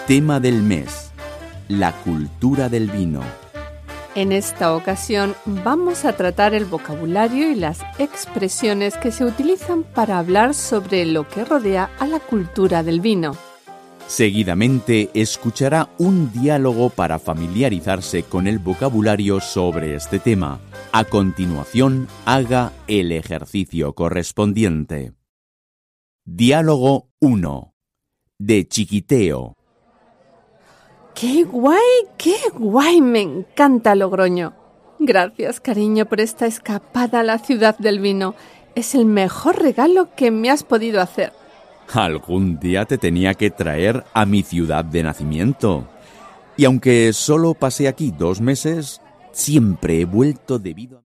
Tema del mes: la cultura del vino. En esta ocasión vamos a tratar el vocabulario y las expresiones que se utilizan para hablar sobre lo que rodea a la cultura del vino. Seguidamente escuchará un diálogo para familiarizarse con el vocabulario sobre este tema. A continuación, haga el ejercicio correspondiente. Diálogo 1. De chiquiteo. ¡Qué guay! Me encanta Logroño. Gracias, cariño, por esta escapada a la ciudad del vino. Es el mejor regalo que me has podido hacer. Algún día te tenía que traer a mi ciudad de nacimiento. Y aunque solo pasé aquí 2 meses, siempre he vuelto debido a...